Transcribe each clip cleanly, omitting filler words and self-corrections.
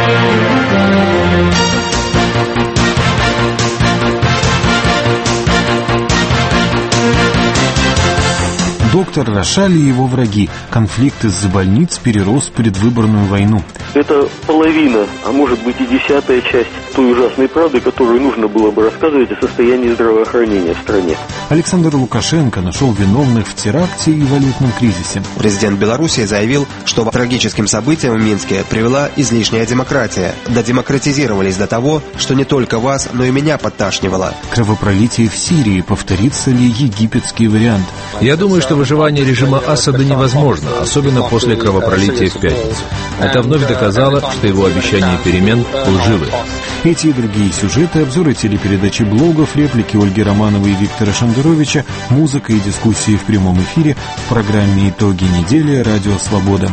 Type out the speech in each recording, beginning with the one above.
Доктор Рошаль и его враги. Конфликт из-за больниц перерос в предвыборную войну. Это половина, а может быть и 10-я часть той ужасной правды, которую нужно было бы рассказывать о состоянии здравоохранения в стране. Александр Лукашенко нашел виновных в теракте и валютном кризисе. Президент Беларуси заявил, что к трагическим событиям в Минске привела излишняя демократия. Додемократизировались до того, что не только вас, но и меня подташнивало. Кровопролитие в Сирии. Повторится ли египетский вариант? Я думаю, что выживание режима Асада невозможно, особенно после кровопролития в пятницу. Это вновь доказало, что его обещания перемен лживы. Эти и другие сюжеты, обзоры телепередачи, блогов, реплики Ольги Романовой и Виктора Шендеровича, музыка и дискуссии в прямом эфире в программе «Итоги недели» «Радио Свобода».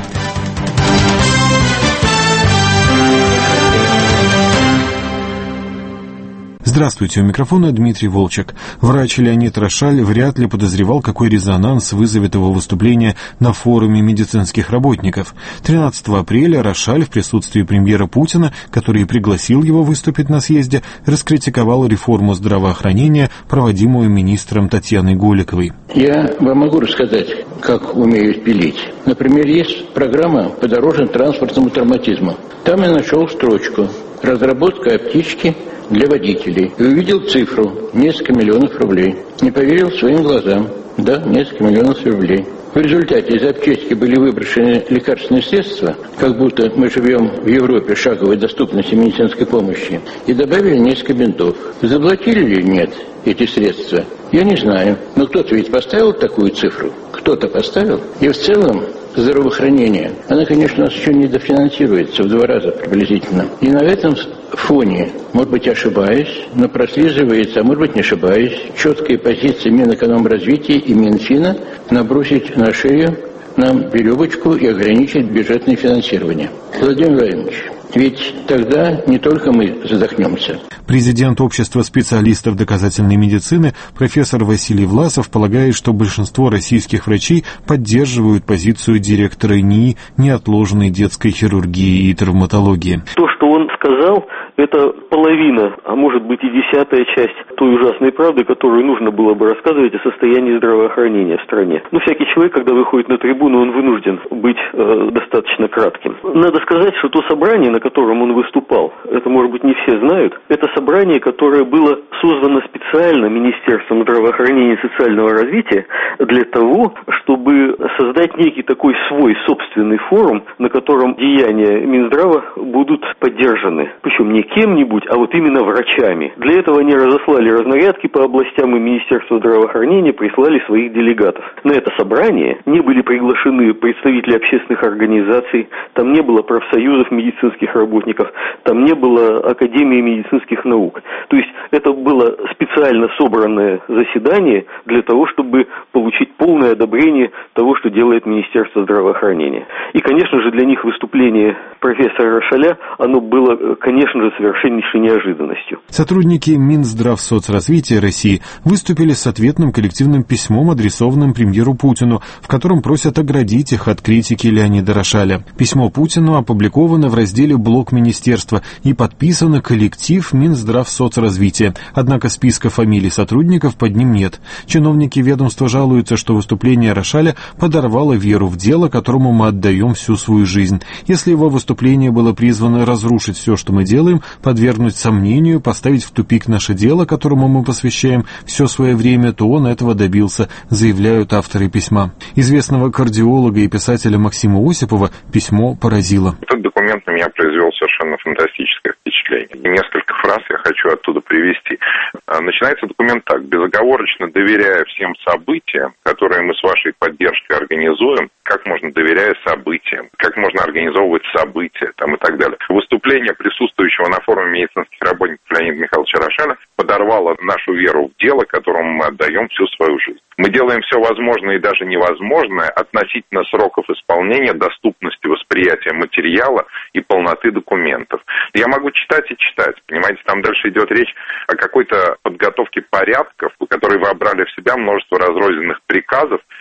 Здравствуйте, у микрофона Дмитрий Волчек. Врач Леонид Рошаль вряд ли подозревал, какой резонанс вызовет его выступление на форуме медицинских работников. 13 апреля Рошаль в присутствии премьера Путина, который пригласил его выступить на съезде, раскритиковал реформу здравоохранения, проводимую министром Татьяной Голиковой. Я вам могу рассказать, как умеют пилить. Например, есть программа по дорожно-транспортному травматизму. Там я нашел строчку «Разработка аптечки для водителей». И увидел цифру – несколько миллионов рублей. Не поверил своим глазам. Да, несколько миллионов рублей. В результате из аптечки были выброшены лекарственные средства, как будто мы живем в Европе шаговой доступности медицинской помощи, и добавили несколько бинтов. Заплатили или нет эти средства, я не знаю. Но кто-то ведь поставил такую цифру. Кто-то поставил. И в целом здравоохранение, оно, конечно, у нас еще недофинансируется в 2 раза приблизительно. И на этом фоне, может быть, ошибаюсь, но прослеживается, а может быть, не ошибаюсь, четкая позиция Минэкономразвития и Минфина набросить на шею нам веревочку и ограничить бюджетное финансирование. Владимир Владимирович, ведь тогда не только мы задохнемся. Президент Общества специалистов доказательной медицины профессор Василий Власов полагает, что большинство российских врачей поддерживают позицию директора НИИ неотложной детской хирургии и травматологии. То, что он сказал, это половина, а может быть и 10-я часть той ужасной правды, которую нужно было бы рассказывать о состоянии здравоохранения в стране. Но всякий человек, когда выходит на трибуну, он вынужден быть достаточно кратким. Надо сказать, что то собрание, на котором он выступал, это, может быть, не все знают, это собрание, которое было создано специально Министерством здравоохранения и социального развития для того, чтобы создать некий такой свой собственный форум, на котором деяния Минздрава будут поддержаны. Причем не кем-нибудь, а вот именно врачами. Для этого они разослали разнарядки по областям, и Министерство здравоохранения прислали своих делегатов. На это собрание не были приглашены представители общественных организаций, там не было профсоюзов медицинских работников, там не было Академии медицинских наук. То есть это было специально собранное заседание для того, чтобы получить полное одобрение того, что делает Министерство здравоохранения. И, конечно же, для них выступление профессора Рошаля, оно было, конечно же, совершеннейшей неожиданностью. Сотрудники Минздравсоцразвития России выступили с ответным коллективным письмом, адресованным премьеру Путину, в котором просят оградить их от критики Леонида Рошаля. Письмо Путину опубликовано в разделе «Блог Министерства» и подписано коллектив Минздравсоцразвития. Однако списка фамилий сотрудников под ним нет. Чиновники ведомства жалуются, что выступление Рошаля подорвало веру в дело, которому мы отдаем всю свою жизнь. Если его выступление было призвано разрушить все, что мы делаем, подвергнуть сомнению, поставить в тупик наше дело, которому мы посвящаем все свое время, то он этого добился, заявляют авторы письма. Известного кардиолога и писателя Максима Осипова письмо поразило. Этот документ на меня произвел совершенно фантастическое впечатление. Несколько фраз я хочу оттуда привести. Начинается документ так. Безоговорочно доверяя всем событиям, которые мы с вашей поддержкой организуем, как можно доверяя событиям, как можно организовывать события там, и так далее. Выступление присутствующего на форуме медицинских работников Леонида Михайловича Рошаля подорвало нашу веру в дело, которому мы отдаем всю свою жизнь. Мы делаем все возможное и даже невозможное относительно сроков исполнения, доступности восприятия материала и полноты документов. Я могу читать и читать, понимаете, там дальше идет речь о какой-то подготовке порядков, которые вобрали в себя множество разрозненных приказов,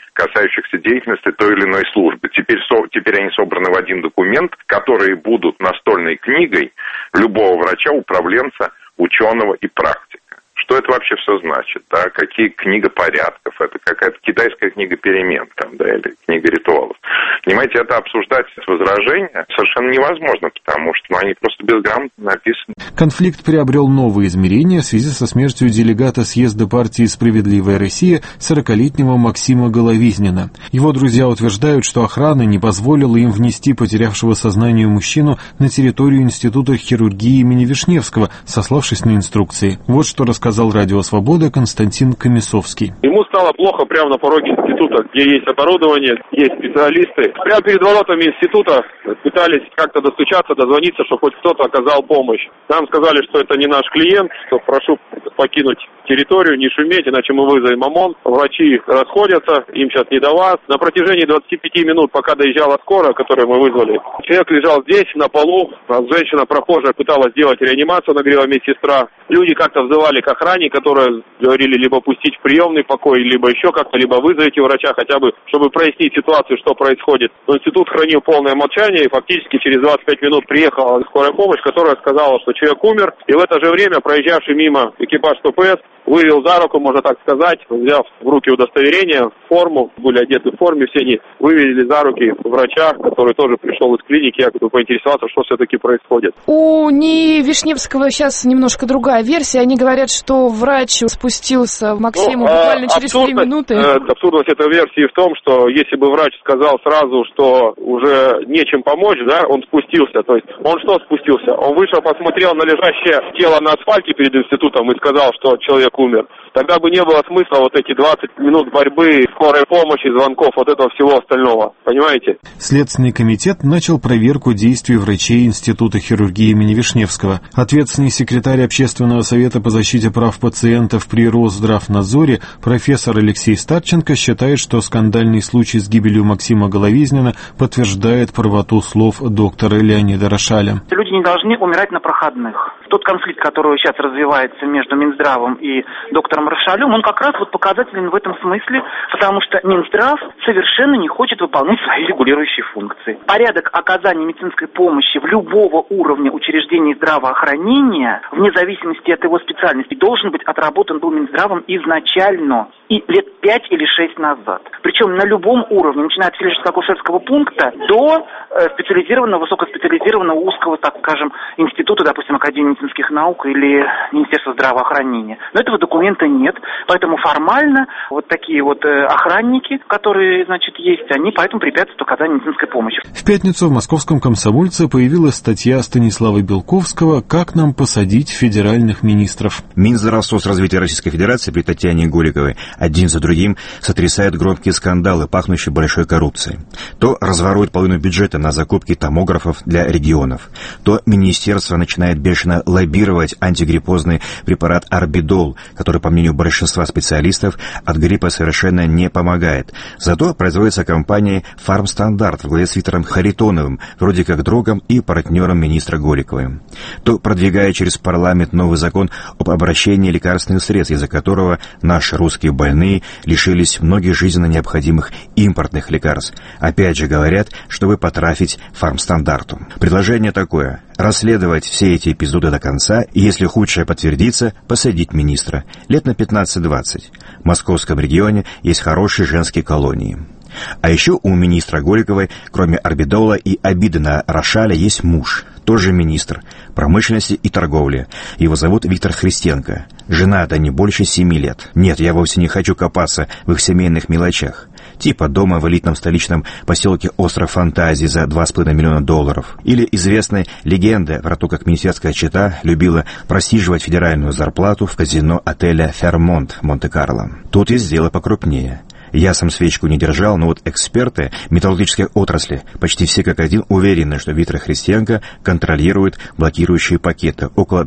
касающихся деятельности той или иной службы. Теперь они собраны в один документ, которые будут настольной книгой любого врача, управленца, ученого и практика. Что это вообще все значит? Да? Какие книга порядков? Это какая-то китайская книга перемен, там, да, или книга ритуалов. Понимаете, это обсуждать с возражения совершенно невозможно, потому что они просто безграмотно написаны. Конфликт приобрел новые измерения в связи со смертью делегата съезда партии «Справедливая Россия» 40-летнего Максима Головизнина. Его друзья утверждают, что охрана не позволила им внести потерявшего сознание мужчину на территорию Института хирургии имени Вишневского, сославшись на инструкции. Вот что рассказал «Радио Свобода» Константин Комиссовский. Ему стало плохо прямо на пороге института, где есть оборудование, есть специалисты. Прямо перед воротами института пытались как-то достучаться, дозвониться, чтобы хоть кто-то оказал помощь. Нам сказали, что это не наш клиент, что прошу покинуть территорию, не шуметь, иначе мы вызовем ОМОН. Врачи расходятся, им сейчас не до вас. На протяжении 25 минут, пока доезжала скорая, которую мы вызвали, человек лежал здесь, на полу. Женщина прохожая пыталась сделать реанимацию, нагрела медсестра. Люди как-то взывали к охране, которые говорили либо пустить в приемный покой, либо еще как-то, либо вызовите врача хотя бы, чтобы прояснить ситуацию, что происходит. Но институт хранил полное молчание, и фактически через 25 минут приехала скорая помощь, которая сказала, что человек умер. И в это же время проезжавший мимо экипаж ТПС вывел за руку, можно так сказать, взяв в руки удостоверение, форму, были одеты в форме, все они вывели за руки врача, который тоже пришел из клиники, якобы поинтересоваться, что все-таки происходит. У НИИ Вишневского сейчас немножко другая версия. Они говорят, что врач спустился к Максиму буквально через 3 минуты. Абсурдность этой версии в том, что если бы врач сказал сразу, что уже нечем помочь, да, он спустился. То есть он что спустился? Он вышел, посмотрел на лежащее тело на асфальте перед институтом и сказал, что человек умер. Тогда бы не было смысла вот эти 20 минут борьбы, скорой помощи, звонков, вот этого всего остального. Понимаете? Следственный комитет начал проверку действий врачей Института хирургии имени Вишневского. Ответственный секретарь Общественного совета по защите прав пациентов при Росздравнадзоре профессор Алексей Старченко считает, что скандальный случай с гибелью Максима Головизнина подтверждает правоту слов доктора Леонида Рошаля. Люди не должны умирать на проходных. Тот конфликт, который сейчас развивается между Минздравом и доктором Рошалем, он как раз вот показателен в этом смысле, потому что Минздрав совершенно не хочет выполнять свои регулирующие функции. Порядок оказания медицинской помощи в любого уровня учреждений здравоохранения, вне зависимости от его специальности, должен быть отработан был Минздравом изначально, и лет 5 или 6 назад. Причем на любом уровне, начиная от фельдшерско-акушерского пункта до специализированного, высокоспециализированного узкого, так скажем, института, допустим, Академии медицинских наук или Министерства здравоохранения. Но этого документа нет, поэтому формально вот такие вот охранники, которые, значит, есть, они поэтому препятствуют оказанию медицинской помощи. В пятницу в московском «Комсомольце» появилась статья Станислава Белковского «Как нам посадить федеральных министров». Минздрав соцразвития Российской Федерации при Татьяне Голиковой один за другим сотрясает громкие скандалы, пахнущие большой коррупцией. То разворует половину бюджета на закупки томографов для регионов, то министерство начинает бешено лоббировать антигриппозный препарат Арбидол, который, по мнению большинства специалистов, от гриппа совершенно не помогает. Зато производится компанией «Фармстандарт» в главе с Виктором Харитоновым, вроде как другом и партнером министра Голиковой. То продвигая через парламент новый закон об обращении лекарственных средств, из-за которого наши русские больные лишились многих жизненно необходимых импортных лекарств. Опять же говорят, чтобы потрафить Фармстандарту. Предложение такое: расследовать все эти эпизоды до конца, и если худшее подтвердится, посадить министра. Лет на 15-20. В московском регионе есть хорошие женские колонии. А еще у министра Голиковой, кроме Арбидола и обиды на Рошаля, есть муж, тоже министр промышленности и торговли. Его зовут Виктор Христенко. Женаты они больше 7 лет. Нет, я вовсе не хочу копаться в их семейных мелочах. Типа дома в элитном столичном поселке Остров Фантазии за $2,5 миллиона. Или известной легенды про то, как министерская чета любила просиживать федеральную зарплату в казино отеля «Фермонт» в Монте-Карло. Тут есть дело покрупнее. Я сам свечку не держал, но вот эксперты металлургической отрасли почти все как один уверены, что Виктор Христенко контролирует блокирующие пакеты, около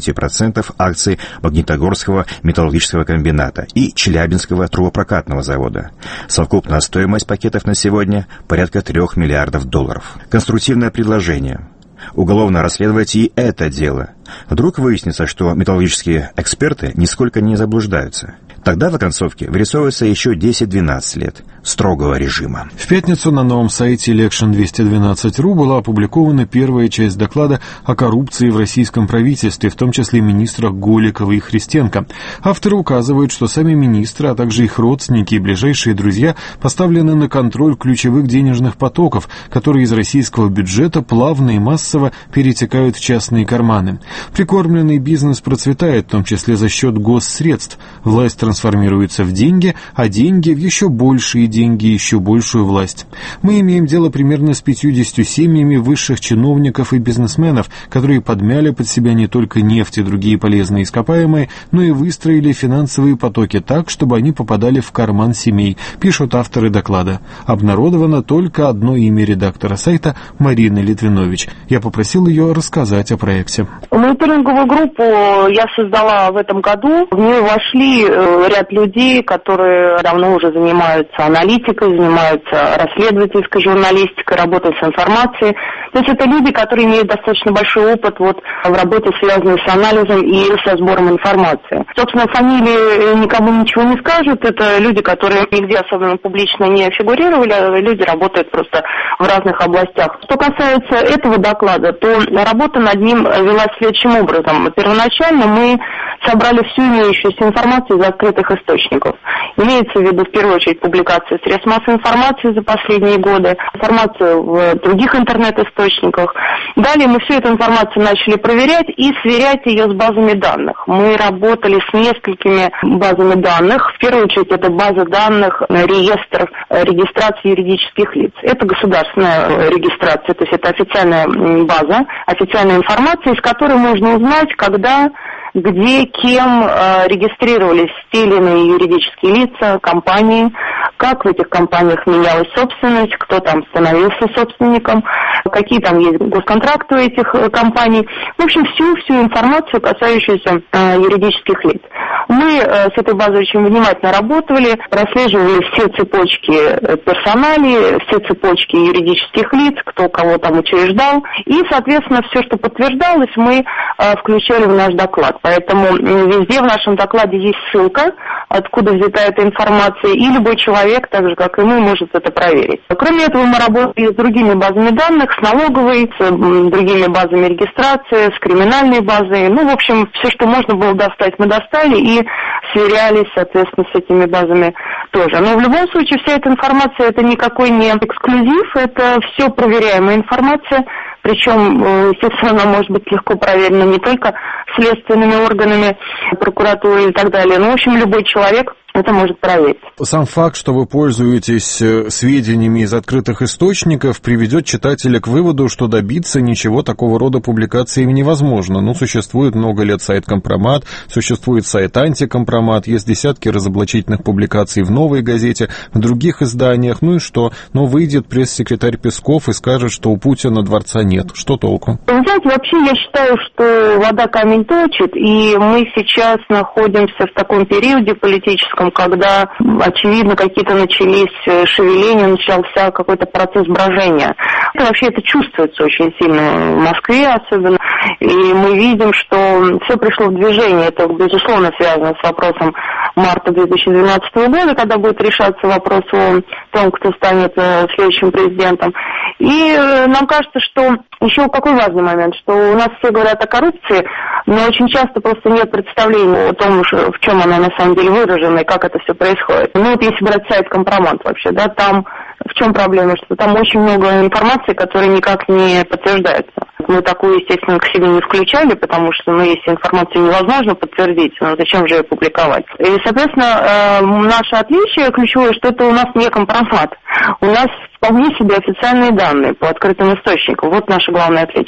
25% акций Магнитогорского металлургического комбината и Челябинского трубопрокатного завода. Совокупная стоимость пакетов на сегодня порядка $3 миллиардов. Конструктивное предложение. уголовно расследовать и это дело. Вдруг выяснится, что металлургические эксперты нисколько не заблуждаются. Тогда в оконцовке вырисовывается еще 10-12 лет строгого режима. В пятницу на новом сайте Election212.ru была опубликована первая часть доклада о коррупции в российском правительстве, в том числе министрах Голикова и Христенко. Авторы указывают, что сами министры, а также их родственники и ближайшие друзья поставлены на контроль ключевых денежных потоков, которые из российского бюджета плавно и массово перетекают в частные карманы. Прикормленный бизнес процветает, в том числе за счет госсредств. Власть трансформируется в деньги, а деньги в еще большие деньги и еще большую власть. Мы имеем дело примерно с 50 семьями высших чиновников и бизнесменов, которые подмяли под себя не только нефть и другие полезные ископаемые, но и выстроили финансовые потоки так, чтобы они попадали в карман семей, пишут авторы доклада. Обнародовано только одно имя редактора сайта Марины Литвинович. Я попросил ее рассказать о проекте. Мониторинговую группу я создала в этом году. В нее вошли ряд людей, которые давно уже занимаются аналитикой, занимаются расследовательской журналистикой, работают с информацией. То есть это люди, которые имеют достаточно большой опыт в работе, связанной с анализом и со сбором информации. Собственно, фамилии никому ничего не скажут. Это люди, которые нигде особенно публично не фигурировали, а люди работают просто в разных областях. Что касается этого доклада, то работа над ним велась следующим образом. Первоначально мы собрали всю имеющуюся информацию из открытых источников. Имеется в виду, в первую очередь, публикации средств массовой информации за последние годы, информацию в других интернет-источниках. Далее мы всю эту информацию начали проверять и сверять ее с базами данных. Мы работали с несколькими базами данных. В первую очередь, это база данных, реестр регистрации юридических лиц. Это государственная регистрация, то есть это официальная база, официальная информация, из которой можно узнать, когда, где, кем регистрировались те или иные юридические лица, компании, как в этих компаниях менялась собственность, кто там становился собственником, какие там есть госконтракты у этих компаний. В общем, всю информацию, касающуюся юридических лиц. Мы с этой базой очень внимательно работали, прослеживали все цепочки персоналии, все цепочки юридических лиц, кто кого там учреждал. И, соответственно, все, что подтверждалось, мы включали в наш доклад. Поэтому везде в нашем докладе есть ссылка, откуда взята эта информация, и любой человек, так же как и мы, может это проверить. Кроме этого, мы работали с другими базами данных, с налоговой, с другими базами регистрации, с криминальной базой. Ну, в общем, все, что можно было достать, мы достали и сверялись, соответственно, с этими базами тоже. Но в любом случае вся эта информация, это никакой не эксклюзив, это все проверяемая информация. Причем, естественно, она может быть легко проверена не только следственными органами, прокуратурой и так далее, но, в общем, любой человек это может проверить. Сам факт, что вы пользуетесь сведениями из открытых источников, приведет читателя к выводу, что добиться ничего такого рода публикациями невозможно. Ну, существует много лет сайт «Компромат», существует сайт «Антикомпромат», есть десятки разоблачительных публикаций в «Новой газете», в других изданиях. Ну и что? Но выйдет пресс-секретарь Песков и скажет, что у Путина дворца нет. Что толку? Вы знаете, вообще я считаю, что вода камень точит, и мы сейчас находимся в таком периоде политическом, когда, очевидно, какие-то начались шевеления, начался какой-то процесс брожения. Вообще это чувствуется очень сильно в Москве особенно, и мы видим, что все пришло в движение. Это, безусловно, связано с вопросом марта 2012 года, когда будет решаться вопрос о том, кто станет следующим президентом. И нам кажется, что еще какой важный момент, что у нас все говорят о коррупции, но очень часто просто нет представления о том, в чем она на самом деле выражена и как это все происходит. Ну вот если брать сайт «Компромат» вообще, да, там в чем проблема, что там очень много информации, которая никак не подтверждается. Мы такую, естественно, к себе не включали, потому что, если информацию невозможно подтвердить, зачем же ее публиковать? И, соответственно, наше отличие ключевое, что это у нас не «Компромат». У нас вполне себе официальные данные по открытым источникам. Вот наше главное отличие.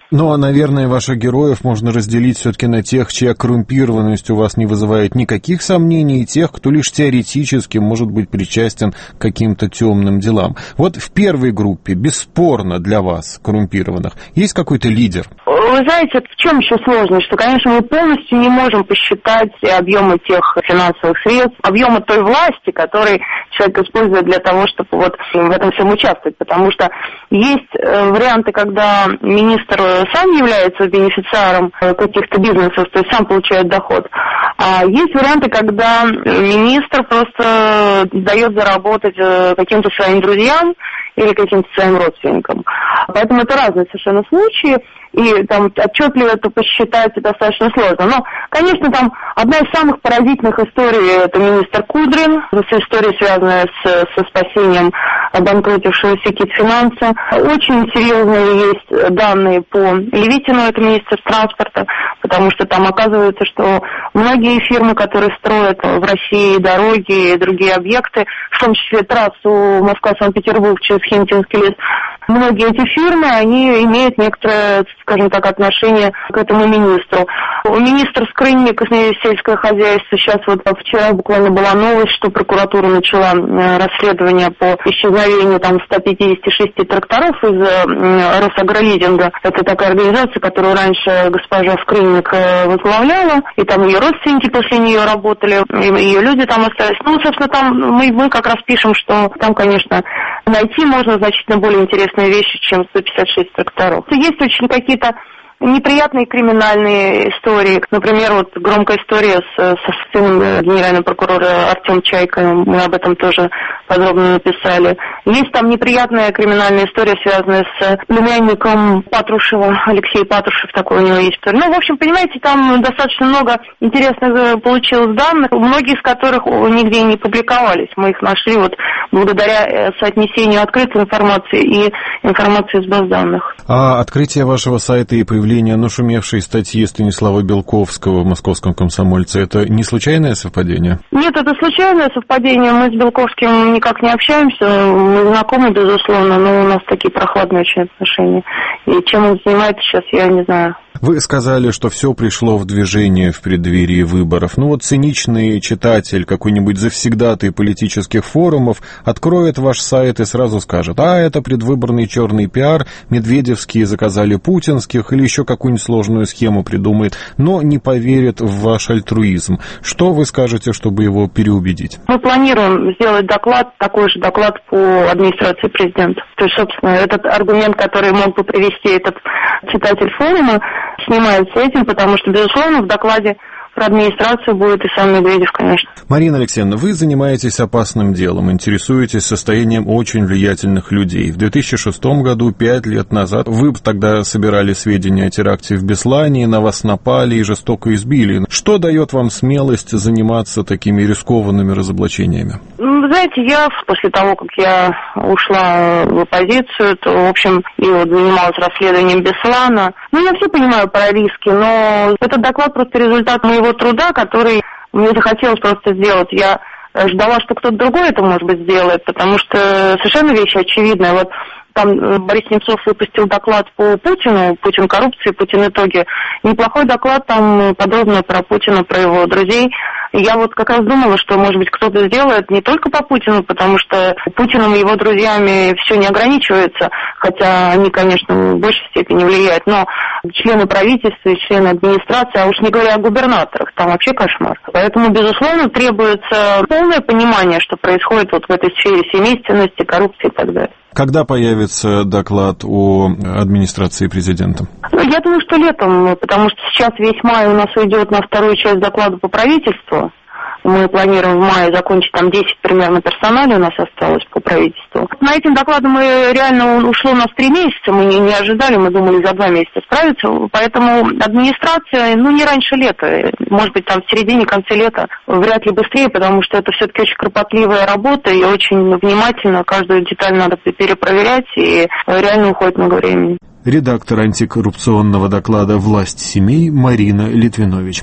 Ну, а, наверное, ваших героев можно разделить все-таки на тех, чья коррумпированность у вас не вызывает никаких сомнений, и тех, кто лишь теоретически может быть причастен к каким-то темным делам. Вот в первой группе, бесспорно для вас, коррумпированных, есть какой-то лидер? Вы знаете, в чем еще сложность? Что, конечно, мы полностью не можем посчитать объемы тех финансовых средств, объемы той власти, который человек использует для того, чтобы вот в этом всем участвовать. Потому что есть варианты, когда министр сам является бенефициаром каких-то бизнесов, то есть сам получает доход. А есть варианты, когда министр просто дает заработать каким-то своим друзьям или каким-то своим родственникам. Поэтому это разные совершенно случаи, и там отчетливо это посчитать достаточно сложно. Но, конечно, там одна из самых поразительных историй – это министр Кудрин, история, связанная со спасением обанкротившегося Китфинанса. Очень серьезные есть данные по Левитину, это министр транспорта, потому что там оказывается, что многие фирмы, которые строят в России дороги и другие объекты, в том числе трассу Москва-Санкт-Петербург через Химкинский лес, многие эти фирмы, они имеют некоторое, скажем так, отношение к этому министру. Министр Скрынник, сельское хозяйство, сейчас вот вчера буквально была новость, что прокуратура начала расследование по исчезновению там 156 тракторов из Росагролизинга. Это такая организация, которую раньше госпожа Скрынник возглавляла, и там ее родственники после нее работали, и ее люди там остались. Ну, собственно, там мы как раз пишем, что там, конечно, найти можно значительно более интересные вещи, чем 156 тракторов. Есть очень какие-то неприятные криминальные истории. Например, вот громкая история со сыном генерального прокурора Артем Чайко. Мы об этом тоже подробно написали. Есть там неприятная криминальная история, связанная с племянником Патрушева. Алексей Патрушев, такой у него есть история. Ну, в общем, понимаете, там достаточно много интересных получилось данных, многие из которых нигде не публиковались. Мы их нашли вот благодаря соотнесению открытой информации и информации из баз данных. А открытие вашего сайта и появление нашумевшей статьи Станислава Белковского в «Московском комсомольце» — это не случайное совпадение? Нет, это случайное совпадение. Мы с Белковским никак не общаемся. Мы знакомы, безусловно, но у нас такие прохладные очень отношения. И чем он занимается сейчас, я не знаю. Вы сказали, что все пришло в движение в преддверии выборов. Ну вот циничный читатель, какой-нибудь завсегдатый политических форумов, откроет ваш сайт и сразу скажет: а, это предвыборный черный пиар, медведевские заказали путинских, или еще какую-нибудь сложную схему придумает, но не поверит в ваш альтруизм. Что вы скажете, чтобы его переубедить? Мы планируем сделать доклад, такой же доклад по администрации президента. То есть, собственно, этот аргумент, который мог бы привести этот читатель форума, снимается этим, потому что, безусловно, в докладе про администрацию будет и сам Медведев, конечно. Марина Алексеевна, вы занимаетесь опасным делом, интересуетесь состоянием очень влиятельных людей. В 2006 году, 5 лет назад, вы тогда собирали сведения о теракте в Беслане, на вас напали и жестоко избили. Что дает вам смелость заниматься такими рискованными разоблачениями? Вы знаете, я после того, как я ушла в оппозицию, то, в общем, и вот занималась расследованием Беслана. Ну, я все понимаю про риски, но этот доклад просто результат моего труда, который мне захотелось просто сделать. Я ждала, что кто-то другой это, может быть, сделает, потому что совершенно вещь очевидная. Вот там Борис Немцов выпустил доклад по Путину, Путин коррупции, Путин итоги. Неплохой доклад, там подробно про Путина, про его друзей. И я вот как раз думала, что, может быть, кто-то сделает не только по Путину, потому что Путиным и его друзьями все не ограничивается, хотя они, конечно, в большей степени влияют, но члены правительства и члены администрации, а уж не говоря о губернаторах, там вообще кошмар. Поэтому, безусловно, требуется полное понимание, что происходит вот в этой сфере семейственности, коррупции и так далее. Когда появится доклад о администрации президента? Я думаю, что летом, потому что сейчас весь май у нас уйдет на вторую часть доклада по правительству. Мы планируем в мае закончить, там 10 примерно персоналей у нас осталось по правительству. На этим докладом мы реально ушло у нас 3 месяца, мы не ожидали, мы думали за 2 месяца справиться. Поэтому администрация, не раньше лета, может быть, там в середине, конце лета, вряд ли быстрее, потому что это все-таки очень кропотливая работа, и очень внимательно каждую деталь надо перепроверять, и реально уходит много времени. Редактор антикоррупционного доклада «Власть семей» Марина Литвинович.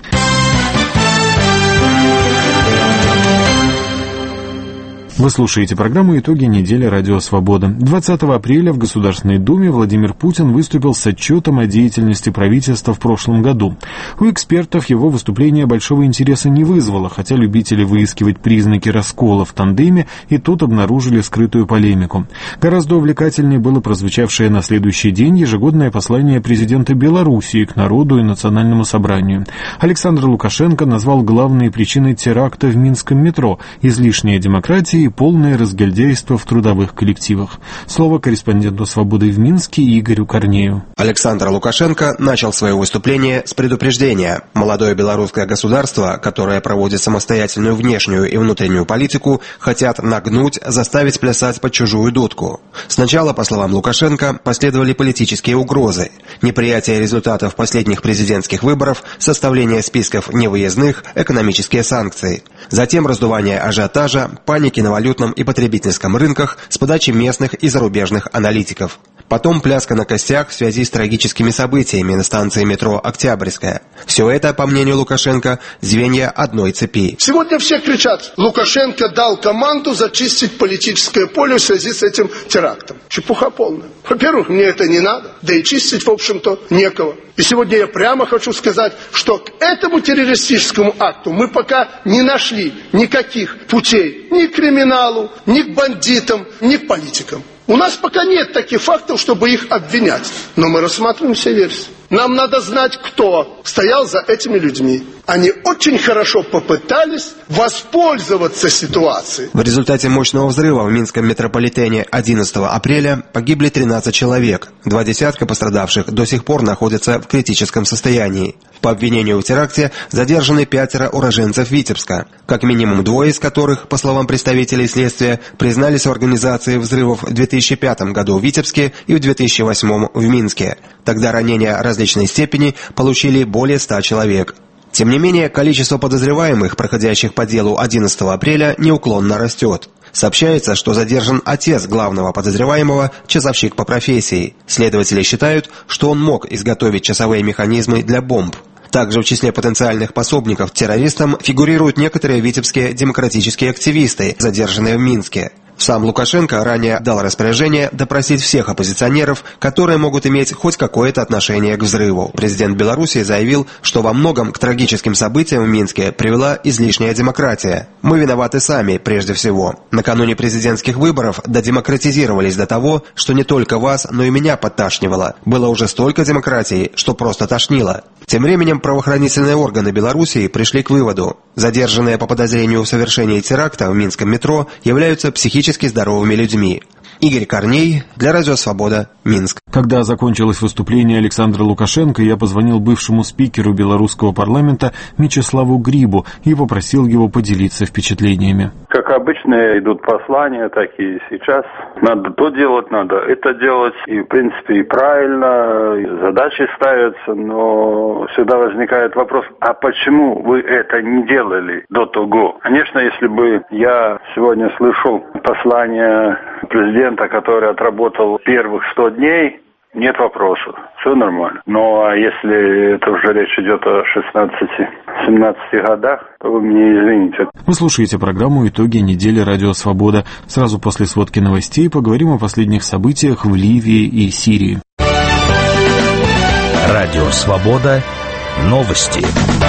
Вы слушаете программу «Итоги недели Радио Свобода». 20 апреля в Государственной Думе Владимир Путин выступил с отчетом о деятельности правительства в прошлом году. У экспертов его выступление большого интереса не вызвало, хотя любители выискивать признаки раскола в тандеме и тут обнаружили скрытую полемику. Гораздо увлекательнее было прозвучавшее на следующий день ежегодное послание президента Белоруссии к народу и национальному собранию. Александр Лукашенко назвал главные причины теракта в Минском метро – излишняя демократия и полное разгильдяйство в трудовых коллективах. Слово корреспонденту «Свободы» в Минске Игорю Корнею. Александр Лукашенко начал свое выступление с предупреждения. Молодое белорусское государство, которое проводит самостоятельную внешнюю и внутреннюю политику, хотят нагнуть, заставить плясать под чужую дудку. Сначала, по словам Лукашенко, последовали политические угрозы, неприятие результатов последних президентских выборов, составление списков невыездных, экономические санкции. Затем раздувание ажиотажа, паники на валютном и потребительском рынках с подачи местных и зарубежных аналитиков. Потом пляска на костях в связи с трагическими событиями на станции метро «Октябрьская». Все это, по мнению Лукашенко, звенья одной цепи. Сегодня все кричат, Лукашенко дал команду зачистить политическое поле в связи с этим терактом. Чепуха полная. Во-первых, мне это не надо, да и чистить, в общем-то, некого. И сегодня я прямо хочу сказать, что к этому террористическому акту мы пока не нашли никаких путей ни к криминалу, ни к бандитам, ни к политикам. У нас пока нет таких фактов, чтобы их обвинять. Но мы рассматриваем все версии. Нам надо знать, кто стоял за этими людьми. Они очень хорошо попытались воспользоваться ситуацией. В результате мощного взрыва в Минском метрополитене 11 апреля погибли 13 человек. 2 десятка пострадавших до сих пор находятся в критическом состоянии. По обвинению в теракте задержаны 5 уроженцев Витебска, как минимум 2 из которых, по словам представителей следствия, признались в организации взрывов в 2005 году в Витебске и в 2008 в Минске. Тогда ранения различной степени получили более 100 человек. Тем не менее, количество подозреваемых, проходящих по делу 11 апреля, неуклонно растет. Сообщается, что задержан отец главного подозреваемого, часовщик по профессии. Следователи считают, что он мог изготовить часовые механизмы для бомб. Также в числе потенциальных пособников террористам фигурируют некоторые витебские демократические активисты, задержанные в Минске. Сам Лукашенко ранее дал распоряжение допросить всех оппозиционеров, которые могут иметь хоть какое-то отношение к взрыву. Президент Беларуси заявил, что во многом к трагическим событиям в Минске привела излишняя демократия. Мы виноваты сами, прежде всего. Накануне президентских выборов додемократизировались до того, что не только вас, но и меня подташнивало. Было уже столько демократии, что просто тошнило. Тем временем правоохранительные органы Белоруссии пришли к выводу: задержанные по подозрению в совершении теракта в Минском метро являются психически здоровыми людьми. Игорь Корней, для Радио Свобода, Минск. Когда закончилось выступление Александра Лукашенко, я позвонил бывшему спикеру белорусского парламента Мечиславу Грибу и попросил его поделиться впечатлениями. Как обычно идут послания, так и сейчас. Надо то делать, надо это делать. И, в принципе, и правильно, и задачи ставятся, но всегда возникает вопрос, а почему вы это не делали до того? Конечно, если бы я сегодня слышал послание президента, который отработал первых 100 дней, нет вопросов, все нормально. Но если это уже речь идет о 16-17 годах, то вы мне извините. Вы слушаете программу «Итоги недели Радио Свобода». Сразу после сводки новостей поговорим о последних событиях в Ливии и Сирии. Радио Свобода. Новости.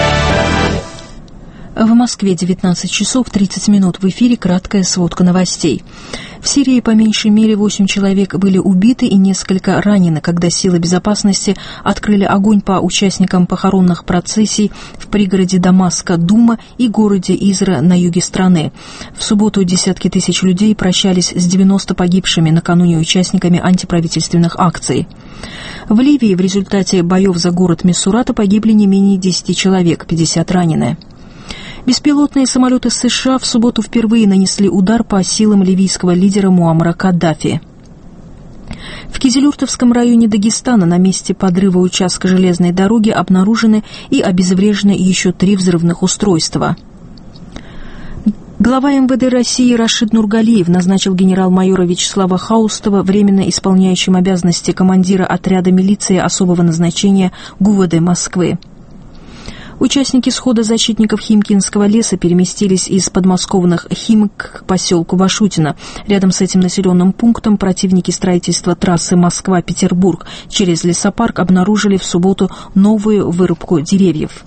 В Москве 19 часов 30 минут. В эфире краткая сводка новостей. В Сирии по меньшей мере 8 человек были убиты и несколько ранены, когда силы безопасности открыли огонь по участникам похоронных процессий в пригороде Дамаска, Дума и городе Изра на юге страны. В субботу десятки тысяч людей прощались с 90 погибшими накануне участниками антиправительственных акций. В Ливии в результате боев за город Миссурата погибли не менее 10 человек, 50 ранены. Беспилотные самолеты США в субботу впервые нанесли удар по силам ливийского лидера Муаммара Каддафи. В Кизилюртовском районе Дагестана на месте подрыва участка железной дороги обнаружены и обезврежены еще 3 взрывных устройства. Глава МВД России Рашид Нургалиев назначил генерал-майора Вячеслава Хаустова временно исполняющим обязанности командира отряда милиции особого назначения ГУВД Москвы. Участники схода защитников Химкинского леса переместились из подмосковных Химок к поселку Вашутино. Рядом с этим населенным пунктом противники строительства трассы Москва-Петербург через лесопарк обнаружили в субботу новую вырубку деревьев.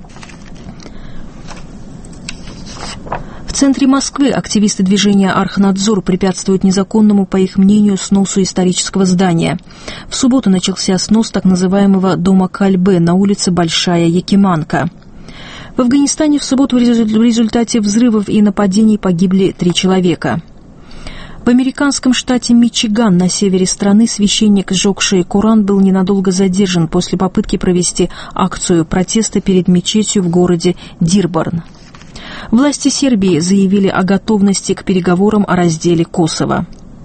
В центре Москвы активисты движения «Архнадзор» препятствуют незаконному, по их мнению, сносу исторического здания. В субботу начался снос так называемого дома Кальбе на улице Большая Якиманка. В Афганистане в субботу в результате взрывов и нападений погибли 3 человека. В американском штате Мичиган на севере страны священник, сжегший Коран, был ненадолго задержан после попытки провести акцию протеста перед мечетью в городе Дирборн. Власти Сербии заявили о готовности к переговорам о разделе Косово.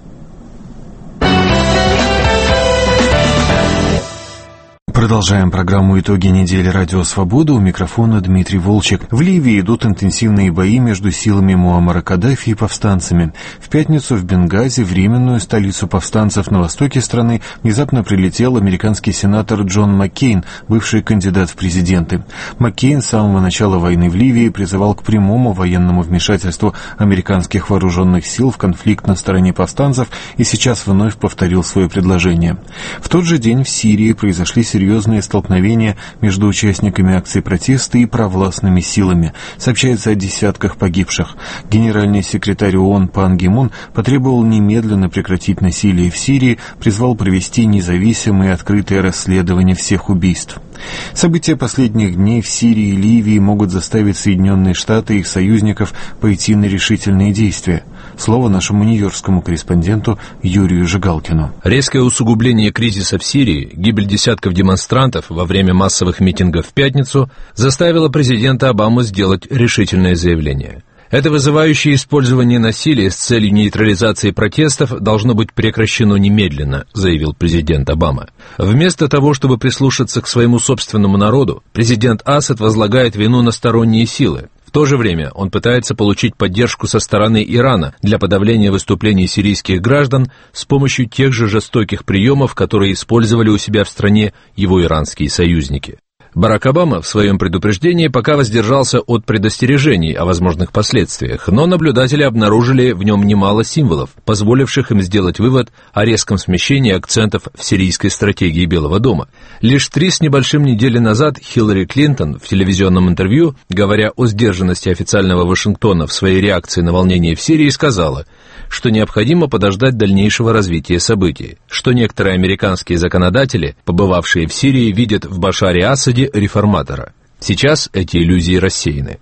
Продолжаем программу «Итоги недели. Радио Свобода». У микрофона Дмитрий Волчек. В Ливии идут интенсивные бои между силами Муаммара Каддафи и повстанцами. В пятницу в Бенгази, временную столицу повстанцев на востоке страны, внезапно прилетел американский сенатор Джон Маккейн, бывший кандидат в президенты. Маккейн с самого начала войны в Ливии призывал к прямому военному вмешательству американских вооруженных сил в конфликт на стороне повстанцев и сейчас вновь повторил свое предложение. В тот же день в Сирии произошли серьезные столкновения между участниками акций протеста и провластными силами. Сообщается о десятках погибших. Генеральный секретарь ООН Пан Ги Мун потребовал немедленно прекратить насилие в Сирии, призвал провести независимое и открытое расследование всех убийств. События последних дней в Сирии и Ливии могут заставить Соединенные Штаты и их союзников пойти на решительные действия. Слово нашему нью-йоркскому корреспонденту Юрию Жигалкину. Резкое усугубление кризиса в Сирии, гибель десятков демонстрантов во время массовых митингов в пятницу заставило президента Обаму сделать решительное заявление. Это вызывающее использование насилия с целью нейтрализации протестов должно быть прекращено немедленно, заявил президент Обама. Вместо того, чтобы прислушаться к своему собственному народу, президент Асад возлагает вину на сторонние силы. В то же время он пытается получить поддержку со стороны Ирана для подавления выступлений сирийских граждан с помощью тех же жестоких приемов, которые использовали у себя в стране его иранские союзники. Барак Обама в своем предупреждении пока воздержался от предостережений о возможных последствиях, но наблюдатели обнаружили в нем немало символов, позволивших им сделать вывод о резком смещении акцентов в сирийской стратегии Белого дома. Лишь 3 с небольшим недели назад Хиллари Клинтон в телевизионном интервью, говоря о сдержанности официального Вашингтона в своей реакции на волнения в Сирии, сказала, что необходимо подождать дальнейшего развития событий, что некоторые американские законодатели, побывавшие в Сирии, видят в Башаре Асаде реформатора. Сейчас эти иллюзии рассеяны.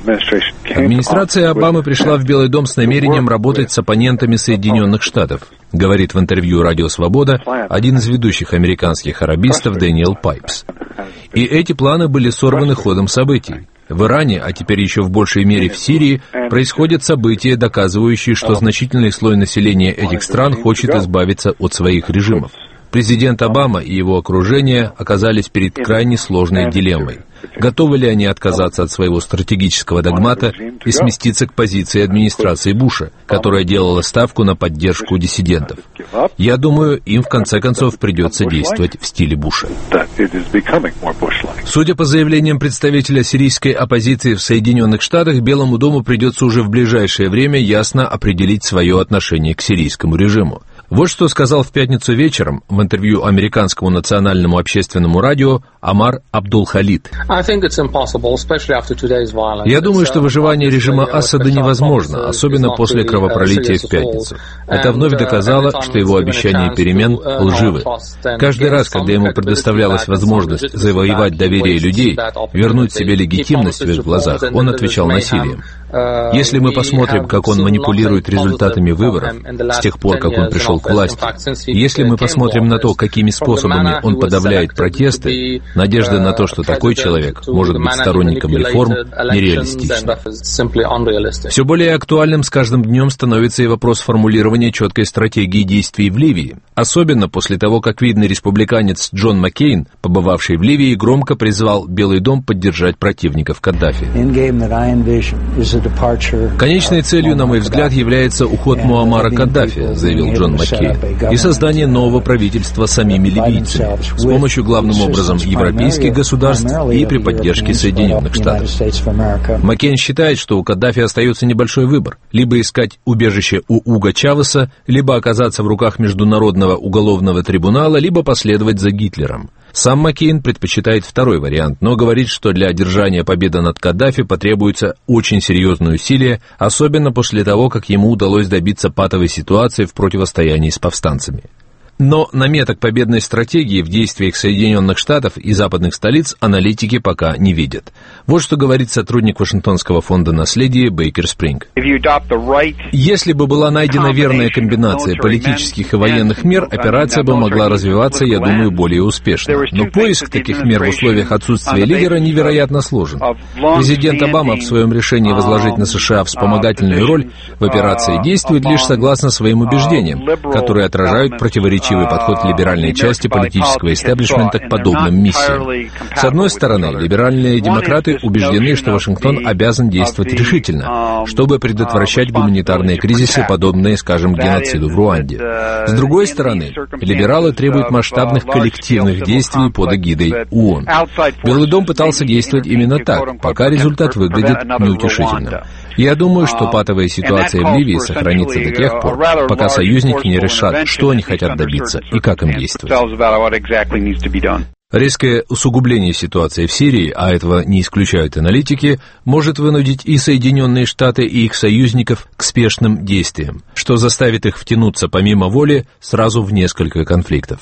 Администрация Обамы пришла в Белый дом с намерением работать с оппонентами Соединенных Штатов, говорит в интервью «Радио Свобода» один из ведущих американских арабистов Дэниел Пайпс. И эти планы были сорваны ходом событий. В Иране, а теперь еще в большей мере в Сирии, происходят события, доказывающие, что значительный слой населения этих стран хочет избавиться от своих режимов. Президент Обама и его окружение оказались перед крайне сложной дилеммой. Готовы ли они отказаться от своего стратегического догмата и сместиться к позиции администрации Буша, которая делала ставку на поддержку диссидентов? Я думаю, им в конце концов придется действовать в стиле Буша. Судя по заявлениям представителя сирийской оппозиции в Соединенных Штатах, Белому дому придется уже в ближайшее время ясно определить свое отношение к сирийскому режиму. Вот что сказал в пятницу вечером в интервью американскому национальному общественному радио Амар Абдул-Халид. Я думаю, что выживание режима Асада невозможно, особенно после кровопролития в пятницу. Это вновь доказало, что его обещания перемен лживы. Каждый раз, когда ему предоставлялась возможность завоевать доверие людей, вернуть себе легитимность в их глазах, он отвечал насилием. Если мы посмотрим, как он манипулирует результатами выборов с тех пор, как он пришел к власти, если мы посмотрим на то, какими способами он подавляет протесты, надежда на то, что такой человек может быть сторонником реформ, нереалистична. Все более актуальным с каждым днем становится и вопрос формулирования четкой стратегии действий в Ливии, особенно после того, как видный республиканец Джон Маккейн, побывавший в Ливии, громко призвал Белый дом поддержать противников Каддафи. Конечной целью, на мой взгляд, является уход Муаммара Каддафи, заявил Джон Маккейн. Маккейн, и создание нового правительства самими ливийцами с помощью, главным образом, европейских государств и при поддержке Соединенных Штатов. Маккейн считает, что у Каддафи остается небольшой выбор – либо искать убежище у Уго Чавеса, либо оказаться в руках Международного уголовного трибунала, либо последовать за Гитлером. Сам Маккейн предпочитает второй вариант, но говорит, что для одержания победы над Каддафи потребуется очень серьезные усилия, особенно после того, как ему удалось добиться патовой ситуации в противостоянии с повстанцами. Но наметок победной стратегии в действиях Соединенных Штатов и западных столиц аналитики пока не видят. Вот что говорит сотрудник Вашингтонского фонда наследия Бейкер Спринг. Если бы была найдена верная комбинация политических и военных мер, операция бы могла развиваться, я думаю, более успешно. Но поиск таких мер в условиях отсутствия лидера невероятно сложен. Президент Обама в своем решении возложить на США вспомогательную роль в операции действует лишь согласно своим убеждениям, которые отражают противоречивые подход либеральной части политического истеблишмента к подобным миссиям. С одной стороны, либеральные демократы убеждены, что Вашингтон обязан действовать решительно, чтобы предотвращать гуманитарные кризисы, подобные, скажем, геноциду в Руанде. С другой стороны, либералы требуют масштабных коллективных действий под эгидой ООН. Белый дом пытался действовать именно так, пока результат выглядит неутешительно. Я думаю, что патовая ситуация в Ливии сохранится до тех пор, пока союзники не решат, что они хотят добиться и как им действовать. Резкое усугубление ситуации в Сирии, а этого не исключают аналитики, может вынудить и Соединенные Штаты, и их союзников к спешным действиям, что заставит их втянуться помимо воли сразу в несколько конфликтов.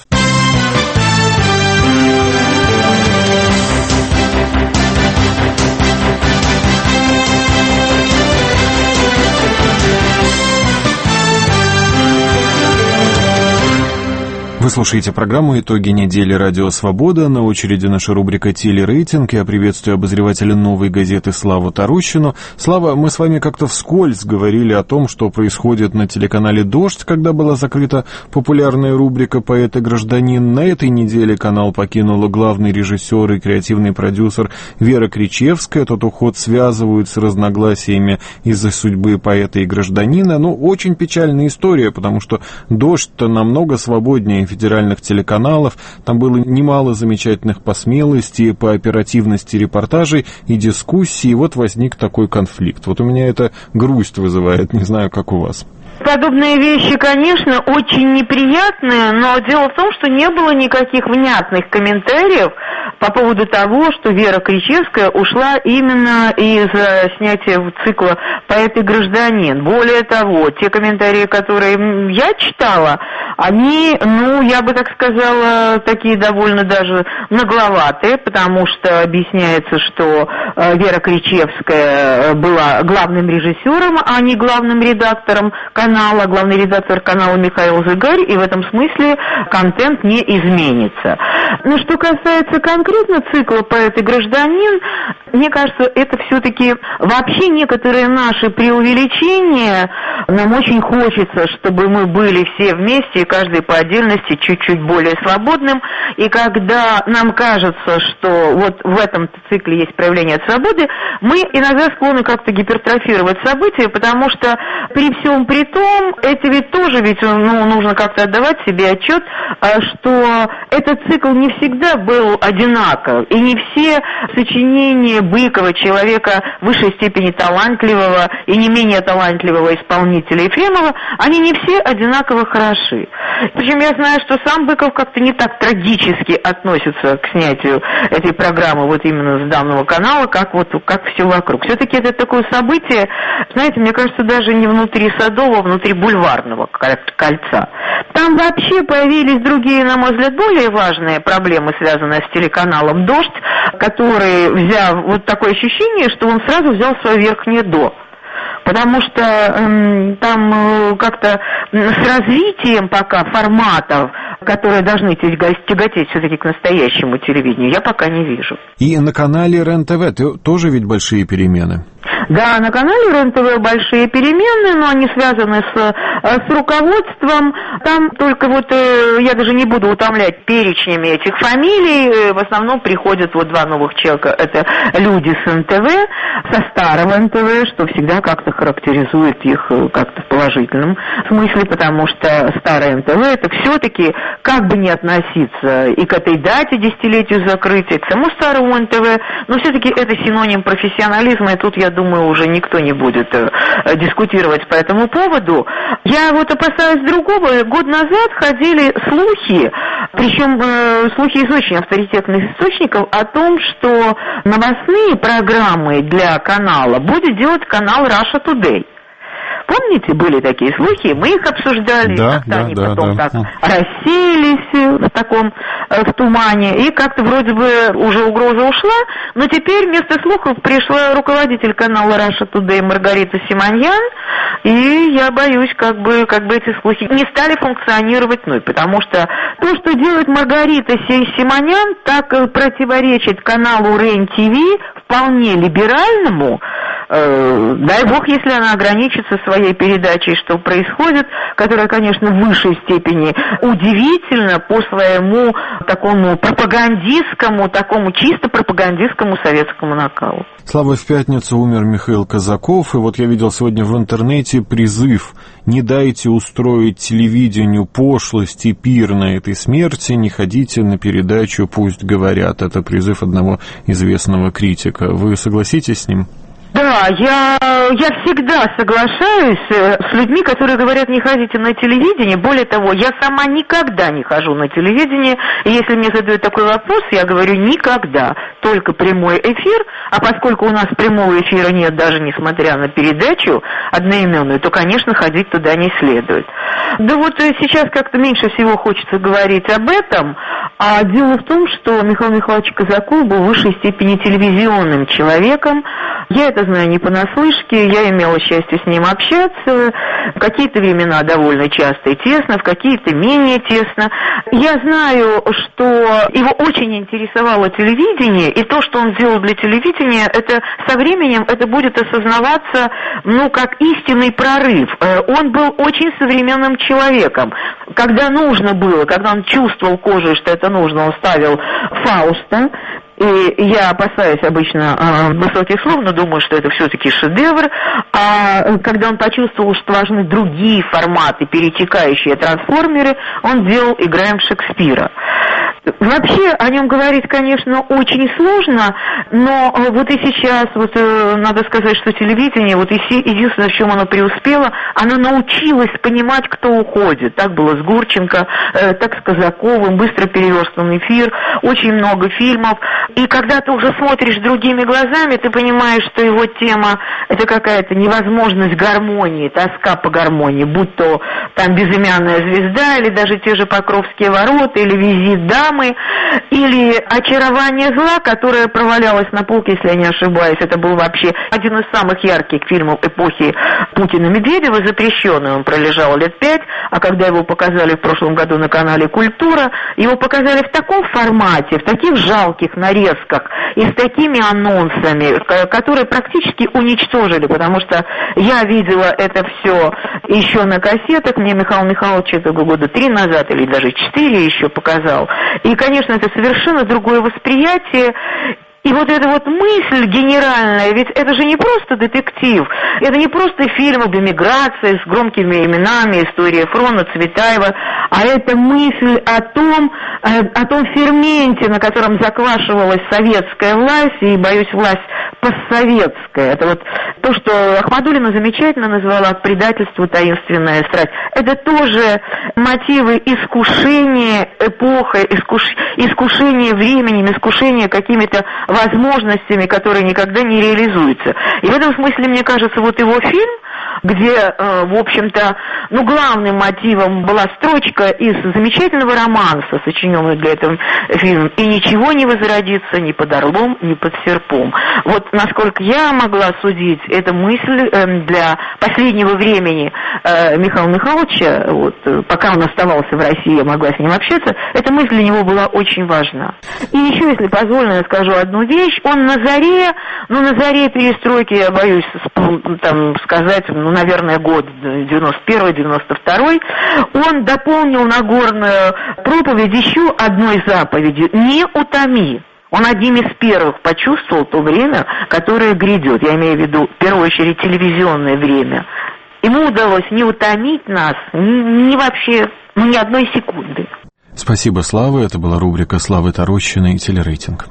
Вы слушаете программу «Итоги недели. Радио Свобода». На очереди наша рубрика «Телерейтинг». Я приветствую обозревателя «Новой газеты» Славу Тарущину. Слава, мы с вами как-то вскользь говорили о том, что происходит на телеканале «Дождь», когда была закрыта популярная рубрика «Поэт и гражданин». На этой неделе канал покинула главный режиссер и креативный продюсер Вера Кричевская. Тот уход связывают с разногласиями из-за судьбы поэта и гражданина. Ну, очень печальная история, потому что «Дождь»-то намного свободнее федеральных телеканалов, там было немало замечательных по смелости, по оперативности репортажей и дискуссий, и вот возник такой конфликт. Вот у меня это грусть вызывает, не знаю, как у вас. Подобные вещи, конечно, очень неприятные, но дело в том, что не было никаких внятных комментариев по поводу того, что Вера Кричевская ушла именно из-за снятия цикла «Поэт и гражданин». Более того, те комментарии, которые я читала, они, я бы так сказала, такие довольно даже нагловатые, потому что объясняется, что Вера Кричевская была главным режиссером, а не главным редактором канала, главный редактор канала Михаил Зыгарь, и в этом смысле контент не изменится. Но что касается конкретно цикла «Поэт и гражданин», мне кажется, это все-таки вообще некоторые наши преувеличения. Нам очень хочется, чтобы мы были все вместе, и каждый по отдельности чуть-чуть более свободным. И когда нам кажется, что вот в этом цикле есть проявление свободы, мы иногда склонны как-то гипертрофировать события, потому что при всем при том, это ведь тоже нужно как-то отдавать себе отчет, что этот цикл не всегда был одинаков, и не все сочинения Быкова, человека в высшей степени талантливого и не менее талантливого исполнителя Ефремова, они не все одинаково хороши. Причем я знаю, что сам Быков как-то не так трагически относится к снятию этой программы вот именно с данного канала, как все вокруг. Все-таки это такое событие, знаете, мне кажется, даже не внутри Садового, а внутри бульварного кольца. Там вообще появились другие, на мой взгляд, более важные проблемы, связанные с телеканалом «Дождь», который взял вот такое ощущение, что он сразу взял свое верхнее «до». Потому что там как-то с развитием пока форматов, которые должны тяготеть все-таки к настоящему телевидению, я пока не вижу. И на канале РЕН-ТВ тоже ведь большие перемены? Да, на канале РЕН-ТВ большие перемены, но они связаны с руководством. Там только вот, я даже не буду утомлять перечнями этих фамилий, в основном приходят вот два новых человека. Это люди с НТВ, со старого НТВ, что всегда как-то характеризует их как-то в положительном смысле, потому что старое НТВ это все-таки, как бы ни относиться и к этой дате, десятилетию закрытия, к самому старому НТВ, но все-таки это синоним профессионализма, и тут, я думаю, уже никто не будет дискутировать по этому поводу. Я вот опасаюсь другого. Год назад ходили слухи, причем слухи из очень авторитетных источников, о том, что новостные программы для канала будет делать канал Russia Today. Помните, были такие слухи, мы их обсуждали, как-то они потом так рассеялись в таком в тумане, и как-то вроде бы уже угроза ушла, но теперь вместо слухов пришла руководитель канала Russia Today Маргарита Симоньян, и я боюсь, как бы эти слухи не стали функционировать, потому что то, что делает Маргарита Симоньян, так противоречит каналу РЕН-ТВ, вполне либеральному. Дай бог, если она ограничится своей передачей, что происходит, которая, конечно, в высшей степени удивительна по своему такому пропагандистскому, такому чисто пропагандистскому советскому накалу. Слава, в пятницу умер Михаил Казаков, и вот я видел сегодня в интернете призыв: не дайте устроить телевидению пошлость и пир на этой смерти, не ходите на передачу «Пусть говорят». Это призыв одного известного критика. Вы согласитесь с ним? Да, я всегда соглашаюсь с людьми, которые говорят, не ходите на телевидение. Более того, я сама никогда не хожу на телевидение. И если мне задают такой вопрос, я говорю никогда, только прямой эфир. А поскольку у нас прямого эфира нет, даже несмотря на передачу одноименную, то, конечно, ходить туда не следует. Да вот сейчас как-то меньше всего хочется говорить об этом. А дело в том, что Михаил Михайлович Казаков был в высшей степени телевизионным человеком. Я это знаю не понаслышке, я имела счастье с ним общаться, в какие-то времена довольно часто и тесно, в какие-то менее тесно. Я знаю, что его очень интересовало телевидение, и то, что он сделал для телевидения, это со временем это будет осознаваться, как истинный прорыв. Он был очень современным человеком. Когда нужно было, когда он чувствовал кожей, что это нужно, он ставил Фауста. И я опасаюсь обычно высоких слов, но думаю, что это все-таки шедевр. А когда он почувствовал, что важны другие форматы, перетекающие трансформеры, он делал «Играем Шекспира». Вообще о нем говорить, конечно, очень сложно, но вот и сейчас, надо сказать, что телевидение, единственное, в чем оно преуспело, оно научилось понимать, кто уходит. Так было с Гурченко, так с Казаковым, быстро переверстан эфир, очень много фильмов. И когда ты уже смотришь другими глазами, ты понимаешь, что его тема – это какая-то невозможность гармонии, тоска по гармонии, будь то там «Безымянная звезда», или даже те же «Покровские ворота», или «Визит дамы», или «Очарование зла», которое провалялось на полке, если я не ошибаюсь. Это был вообще один из самых ярких фильмов эпохи Путина-Медведева, запрещенный. Он пролежал лет 5, а когда его показали в прошлом году на канале «Культура», его показали в таком формате, в таких жалких нарезках и с такими анонсами, которые практически уничтожили, потому что я видела это все еще на кассетах. Мне Михаил Михайлович это года 3 назад или даже 4 еще показал. И, конечно, это совершенно другое восприятие. И вот эта вот мысль генеральная, ведь это же не просто детектив, это не просто фильм об эмиграции с громкими именами, история Фрона, Цветаева, а это мысль о том ферменте, на котором заквашивалась советская власть, и, боюсь, власть постсоветская. Это вот то, что Ахмадуллина замечательно назвала предательство, таинственная страсть. Это тоже мотивы искушения эпохой, искушения временем, искушения какими-то возможностями, которые никогда не реализуются. И в этом смысле, мне кажется, вот его фильм, где, в общем-то, главным мотивом была строчка из замечательного романса, сочиненного для этого фильма, «И ничего не возродится ни под орлом, ни под серпом». Вот насколько я могла судить, эта мысль для последнего времени Михаила Михайловича, вот, пока он оставался в России, я могла с ним общаться, эта мысль для него была очень важна. И еще, если позволено, я скажу одну вещь. Он на заре перестройки, я боюсь там сказать, наверное, год 91-92, он дополнил Нагорную проповедь еще одной заповедью: «Не утоми». Он одним из первых почувствовал то время, которое грядет. Я имею в виду, в первую очередь, телевизионное время. Ему удалось не утомить нас ни вообще, ни одной секунды. Спасибо, Слава. Это была рубрика Славы Тарощиной «Телерейтинг».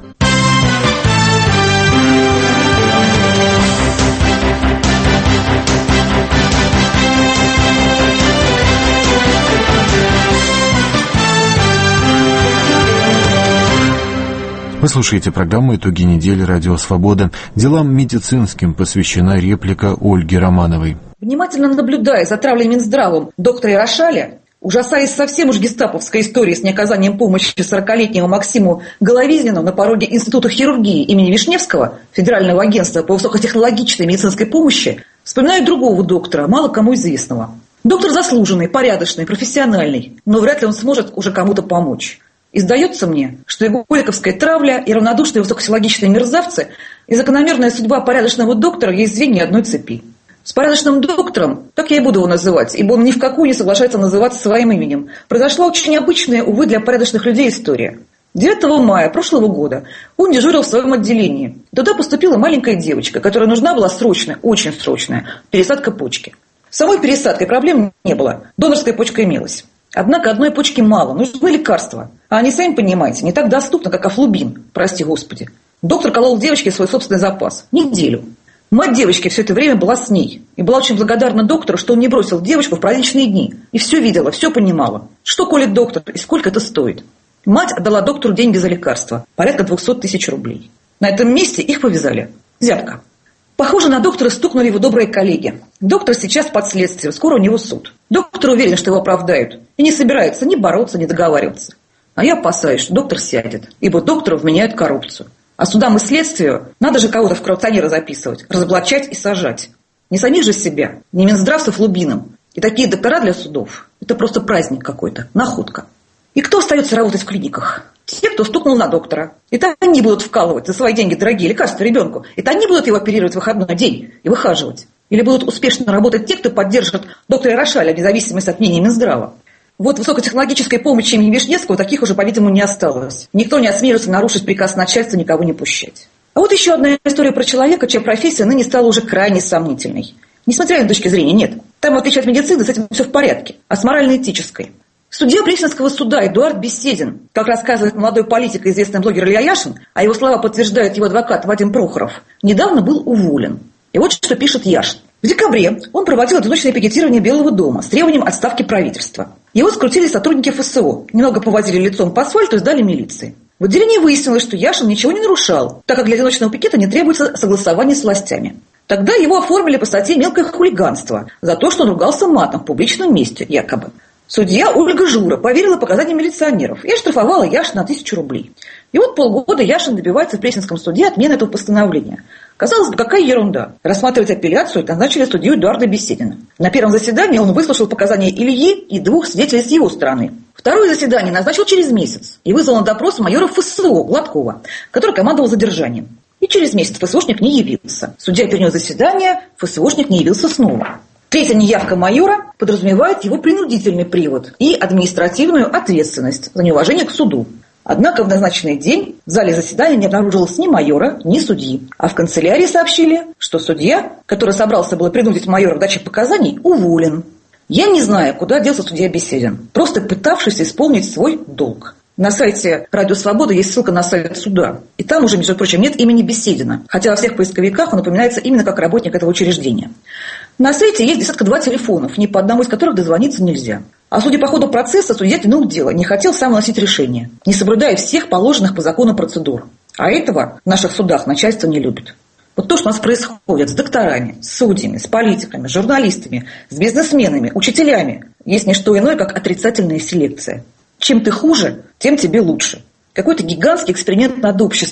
Вы слушаете программу «Итоги недели. Радио Свобода». Делам медицинским посвящена реплика Ольги Романовой. Внимательно наблюдая за травлей Минздравом доктора Ярошаля, ужасаясь совсем уж гестаповской историей с неоказанием помощи 40-летнему Максиму Головизнину на пороге Института хирургии имени Вишневского, Федерального агентства по высокотехнологичной медицинской помощи, вспоминаю другого доктора, мало кому известного. Доктор заслуженный, порядочный, профессиональный, но вряд ли он сможет уже кому-то помочь. И сдается мне, что его горьковская травля и равнодушные высокосилогичные мерзавцы и закономерная судьба порядочного доктора есть звенья одной цепи. С порядочным доктором, так я и буду его называть, ибо он ни в какую не соглашается называться своим именем, произошла очень необычная, увы, для порядочных людей история. 9 мая прошлого года он дежурил в своем отделении. Туда поступила маленькая девочка, которой нужна была срочная, очень срочная пересадка почки. С самой пересадкой проблем не было, донорская почка имелась. Однако одной почки мало, нужны лекарства. А они, сами понимаете, не так доступны, как афлубин, прости господи. Доктор колол девочке свой собственный запас. Неделю. Мать девочки все это время была с ней. И была очень благодарна доктору, что он не бросил девочку в праздничные дни. И все видела, все понимала. Что колет доктор и сколько это стоит. Мать отдала доктору деньги за лекарства. Порядка 200 тысяч рублей. На этом месте их повязали. Взятка. Похоже, на доктора стукнули его добрые коллеги. Доктор сейчас под следствием, скоро у него суд. Доктор уверен, что его оправдают. И не собирается ни бороться, ни договариваться. А я опасаюсь, что доктор сядет, ибо доктору вменяют коррупцию. А судам и следствию надо же кого-то в коррупционеры записывать, разоблачать и сажать. Не самих же себя, не Минздрав с Афлубином. И такие доктора для судов – это просто праздник какой-то, находка. И кто остается работать в клиниках? Те, кто стукнул на доктора. Это они будут вкалывать за свои деньги дорогие лекарства ребенку. Это они будут его оперировать в выходной день и выхаживать. Или будут успешно работать те, кто поддержит доктора Ярошаля в зависимости от мнения Минздрава. Вот высокотехнологической помощи имени Вишневского таких уже, по-видимому, не осталось. Никто не осмелится нарушить приказ начальства никого не пущать. А вот еще одна история про человека, чья профессия ныне стала уже крайне сомнительной. Несмотря на точки зрения, нет. Там, в отличие от медицины, с этим все в порядке. А с морально-этической. Судья Пресненского суда Эдуард Беседин, как рассказывает молодой политик и известный блогер Илья Яшин, а его слова подтверждает его адвокат Вадим Прохоров, недавно был уволен. И вот что пишет Яшин. В декабре он проводил одиночное пикетирование Белого дома с требованием отставки правительства. Его скрутили сотрудники ФСО, немного повозили лицом по асфальту и сдали милиции. В отделении выяснилось, что Яшин ничего не нарушал, так как для одиночного пикета не требуется согласование с властями. Тогда его оформили по статье «Мелкое хулиганство» за то, что он ругался матом в публичном месте, якобы. Судья Ольга Жура поверила показаниям милиционеров и оштрафовала Яшина на 1000 рублей. И вот полгода Яшин добивается в Пресненском суде отмены этого постановления. Казалось бы, какая ерунда. Рассматривать апелляцию назначили судью Эдуарда Беседина. На первом заседании он выслушал показания Ильи и 2 свидетелей с его стороны. Второе заседание назначил через месяц и вызвал на допрос майора ФСО Гладкова, который командовал задержанием. И через месяц ФСОшник не явился. Судья перенес заседание, ФСОшник не явился снова. Третья неявка майора подразумевает его принудительный привод и административную ответственность за неуважение к суду. Однако в назначенный день в зале заседания не обнаружилось ни майора, ни судьи. А в канцелярии сообщили, что судья, который собрался было принудить майора к даче показаний, уволен. Я не знаю, куда делся судья Беседин, просто пытавшийся исполнить свой долг. На сайте «Радио Свобода» есть ссылка на сайт суда. И там уже, между прочим, нет имени Беседина, хотя во всех поисковиках он упоминается именно как работник этого учреждения. На сайте есть 10-2 телефонов, ни по одному из которых дозвониться нельзя. А судя по ходу процесса, судья тянул дело, не хотел сам выносить решение, не соблюдая всех положенных по закону процедур. А этого в наших судах начальство не любит. Вот то, что у нас происходит с докторами, с судьями, с политиками, с журналистами, с бизнесменами, учителями, есть не что иное, как отрицательная селекция. Чем ты хуже, тем тебе лучше. Какой-то гигантский эксперимент над обществом.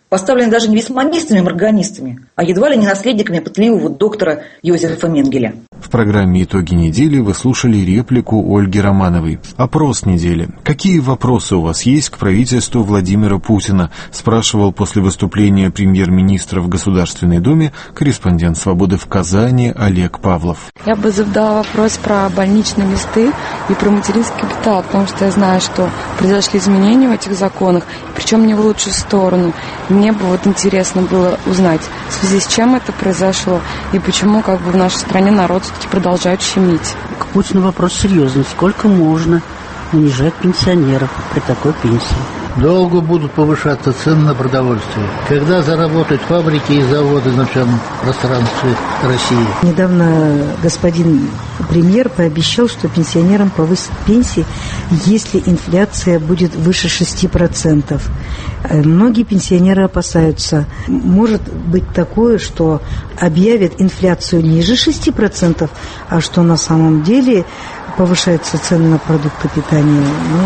поставленный даже не весьманистами, морганистами, а едва ли не наследниками пытливого доктора Йозефа Менгеля. В программе «Итоги недели» вы слушали реплику Ольги Романовой. Опрос недели. Какие вопросы у вас есть к правительству Владимира Путина? Спрашивал после выступления премьер-министра в Государственной Думе корреспондент «Свободы» в Казани Олег Павлов. Я бы задала вопрос про больничные листы и про материнский капитал, потому что я знаю, что произошли изменения в этих законах, причем не в лучшую сторону. Мне бы интересно было узнать, в связи с чем это произошло и почему в нашей стране народ все-таки продолжают щемить. К Путину вопрос серьезный. Сколько можно унижать пенсионеров при такой пенсии? Долго будут повышаться цены на продовольствие. Когда заработают фабрики и заводы на всем пространстве России? Недавно господин премьер пообещал, что пенсионерам повысят пенсии, если инфляция будет выше 6%. Многие пенсионеры опасаются. Может быть такое, что объявят инфляцию ниже 6%, а что на самом деле повышаются цены на продукты питания.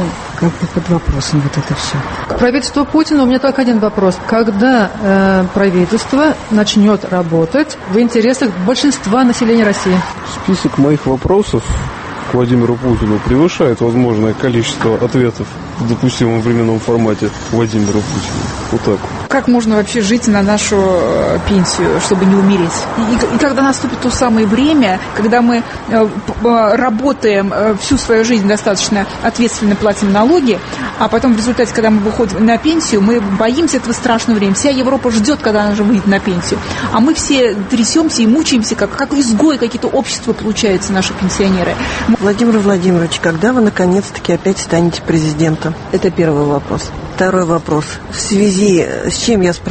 Под вопросом это все. К правительству Путина у меня только один вопрос. Когда правительство начнет работать в интересах большинства населения России? Список моих вопросов к Владимиру Путину превышает возможное количество ответов в допустимом временном формате Владимиру Путину. Вот так. Как можно вообще жить на нашу пенсию, чтобы не умереть? И когда наступит то самое время, когда мы работаем всю свою жизнь достаточно ответственно, платим налоги, а потом в результате, когда мы выходим на пенсию, мы боимся этого страшного времени. Вся Европа ждет, когда она уже выйдет на пенсию. А мы все трясемся и мучаемся, как изгои какие-то общества получаются, наши пенсионеры. Владимир Владимирович, когда вы наконец-таки опять станете президентом? Это первый вопрос. Второй вопрос. В связи с чем я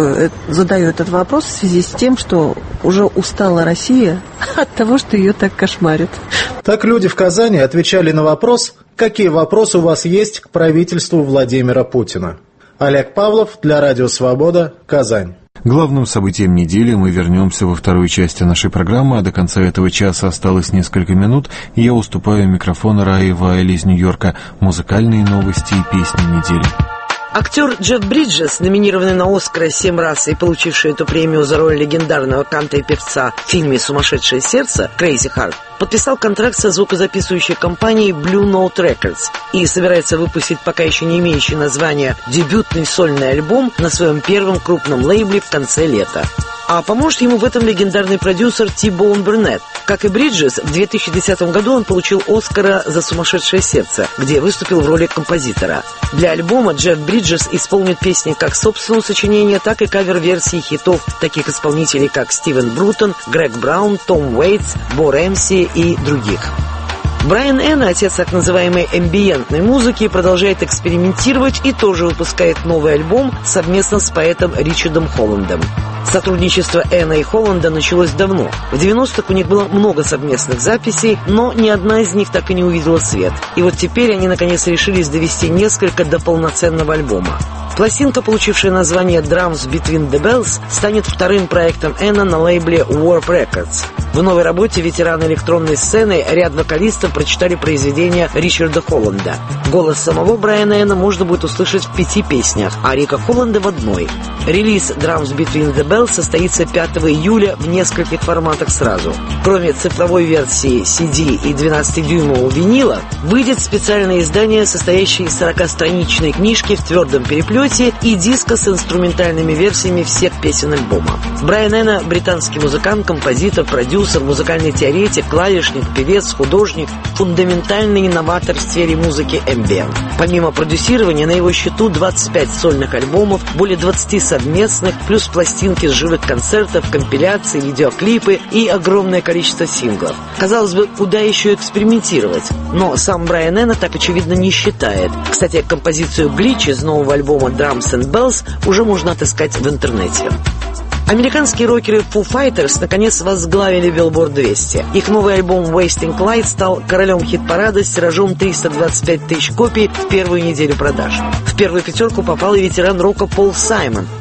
задаю этот вопрос? В связи с тем, что уже устала Россия от того, что ее так кошмарит. Так люди в Казани отвечали на вопрос, какие вопросы у вас есть к правительству Владимира Путина. Олег Павлов для Радио Свобода, Казань. Главным событием недели мы вернемся во второй части нашей программы, а до конца этого часа осталось несколько минут, и я уступаю микрофон Раи Вайле из Нью-Йорка. Музыкальные новости и песни недели. Актер Джефф Бриджес, номинированный на «Оскара» 7 раз и получивший эту премию за роль легендарного кантри-певца в фильме «Сумасшедшее сердце» «Crazy Heart», подписал контракт со звукозаписывающей компанией Blue Note Records и собирается выпустить пока еще не имеющий названия дебютный сольный альбом на своем первом крупном лейбле в конце лета. А поможет ему в этом легендарный продюсер Ти-Боун Бернетт. Как и Бриджес, в 2010 году он получил «Оскара» за «Сумасшедшее сердце», где выступил в роли композитора. Для альбома Джефф Бриджес исполнит песни как собственного сочинения, так и кавер-версии хитов таких исполнителей, как Стивен Брутон, Грег Браун, Том Уэйтс, Бо Рэмси и других. Брайан Эно, отец так называемой эмбиентной музыки, продолжает экспериментировать и тоже выпускает новый альбом совместно с поэтом Ричардом Холландом. Сотрудничество Эно и Холланда началось давно. В 90-х у них было много совместных записей, но ни одна из них так и не увидела свет. И вот теперь они наконец решились довести несколько до полноценного альбома. Пластинка, получившая название «Drums Between the Bells», станет вторым проектом Эно на лейбле Warp Records. В новой работе ветераны электронной сцены ряд вокалистов прочитали произведения Ричарда Холланда. Голос самого Брайана Эно можно будет услышать в 5 песнях, а Рика Холланда в одной. Релиз Drums Between the Bells состоится 5 июля в нескольких форматах сразу. Кроме цифровой версии CD и 12-дюймового винила, выйдет специальное издание, состоящее из 40-страничной книжки в твердом переплете и диска с инструментальными версиями всех песен альбома. Брайан Эно – британский музыкант, композитор, продюсер, музыкальный теоретик, клавишник, певец, художник, фундаментальный инноватор в сфере музыки ambient. Помимо продюсирования, на его счету 25 сольных альбомов, более 20 совместных, плюс пластинки с живых концертов, компиляции, видеоклипы и огромное количество синглов. Казалось бы, куда еще экспериментировать? Но сам Брайан Эно так очевидно не считает. Кстати, композицию «Glitch» из нового альбома Drums and Bells уже можно отыскать в интернете. Американские рокеры Foo Fighters наконец возглавили Billboard 200. Их новый альбом Wasting Light стал королем хит-парада с тиражом 325 тысяч копий в первую неделю продаж. В первую пятерку попал и ветеран рока Пол Саймон.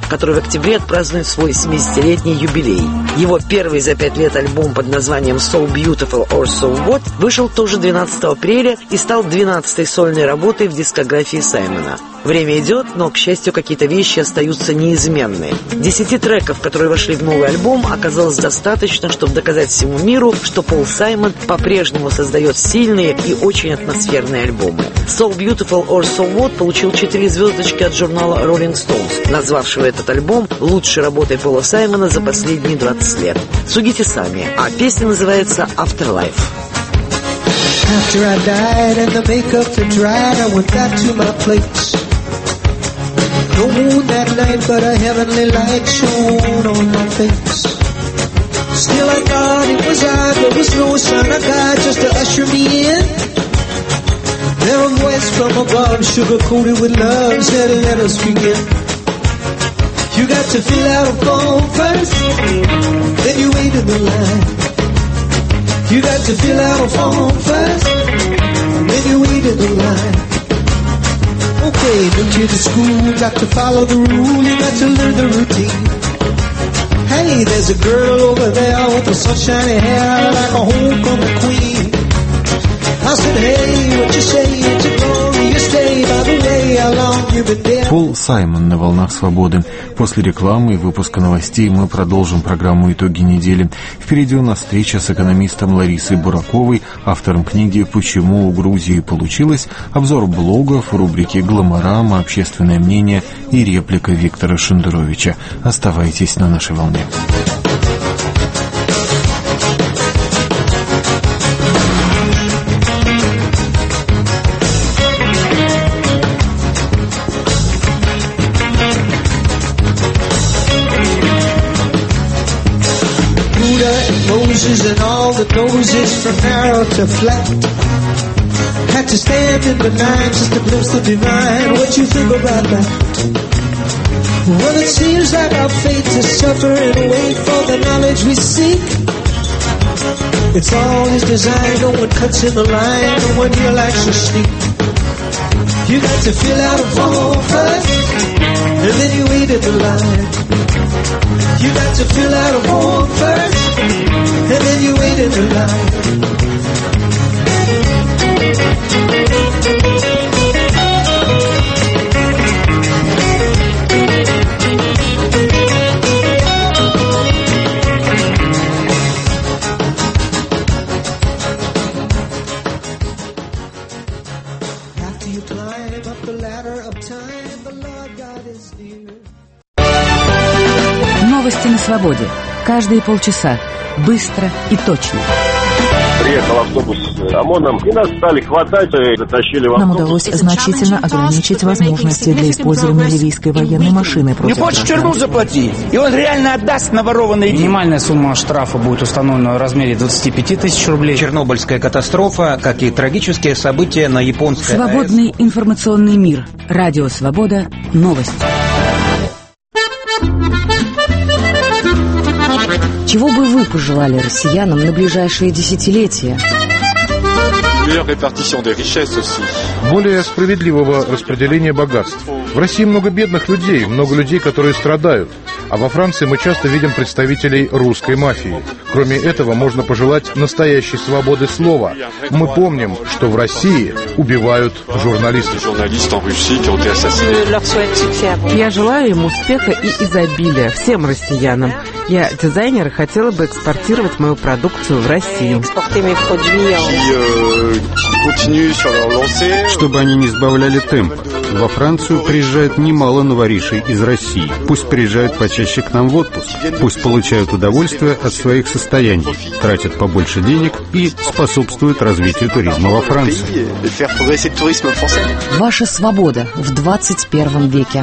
который в октябре отпразднует свой 70-летний юбилей. Его первый за 5 лет альбом под названием «So Beautiful or So What» вышел тоже 12 апреля и стал 12-й сольной работой в дискографии Саймона. Время идет, но, к счастью, какие-то вещи остаются неизменны. 10 треков, которые вошли в новый альбом, оказалось достаточно, чтобы доказать всему миру, что Пол Саймон по-прежнему создает сильные и очень атмосферные альбомы. «So Beautiful or So What» получил 4 звездочки от журнала Rolling Stones, назвавшего этот альбом лучшей работой Пола Саймона за последние 20 лет. Судите сами, а песня называется «Afterlife». After I died and the makeup had dried, I went back to my place. No moon that night, but a heavenly light shone on my face. Still I thought it was odd, there was no sign of God just to usher me in. Then a voice from above, sugar-coated with love, said, let us begin. You got to fill out a form first, then you wait in the line. You got to fill out a form first, then you wait in the line. Okay, new to the school, got to follow the rule, you got to learn the routine. Hey, there's a girl over there with the sunshiny hair like a homecoming queen. I said, hey, what you say, it's a glorious day, by the way, how long you been there? Пол Саймон на волнах свободы. После рекламы и выпуска новостей мы продолжим программу «Итоги недели». Впереди у нас встреча с экономистом Ларисой Бураковой, автором книги «Почему у Грузии получилось», обзор блогов, рубрики «Гламорама», «Общественное мнение» и реплика Виктора Шендеровича. Оставайтесь на нашей волне. And all the noses from narrow to flat had to stand in the night just to glimpse the divine. What you think about that? Well, it seems like our fate to suffer and wait for the knowledge we seek. It's all his design. No one cuts in the line. No one here likes to sneak. You got to fill out a form first, and then you wait in the line. You got to fill out a form first, and then you wait in the line. After you climb up the ladder of time, the Lord God is near. Новости на свободе. Каждые полчаса. Быстро и точно. Приехал автобус с ОМОНом, и нас стали хватать и затащили в автобус. Нам удалось значительно ограничить возможности для использования ливийской военной машины против не хочешь тюрьму заплатить, и он реально отдаст наворованные деньги. Минимальная сумма штрафа будет установлена в размере 25 тысяч рублей. Чернобыльская катастрофа, как и трагические события на японской АЭС. Свободный информационный мир. Радио «Свобода». Новости. Чего бы вы пожелали россиянам на ближайшие десятилетия? Более справедливого распределения богатств. В России много бедных людей, много людей, которые страдают. А во Франции мы часто видим представителей русской мафии. Кроме этого, можно пожелать настоящей свободы слова. Мы помним, что в России убивают журналистов. Я желаю им успеха и изобилия всем россиянам. Я дизайнер и хотела бы экспортировать мою продукцию в Россию. Чтобы они не сбавляли темпа. Во Францию приезжает немало новоришей из России. Пусть приезжают почаще к нам в отпуск. Пусть получают удовольствие от своих состояний, тратят побольше денег и способствуют развитию туризма во Франции. Ваша свобода в 21 веке.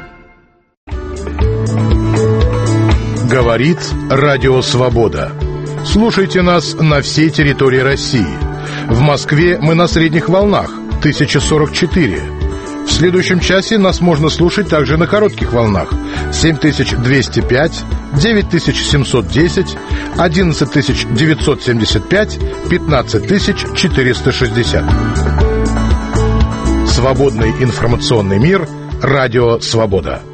Говорит Радио Свобода. Слушайте нас на всей территории России. В Москве мы на средних волнах 1044. В следующем часе нас можно слушать также на коротких волнах 7205, 9710, 11975, 15460. Свободный информационный мир. Радио Свобода.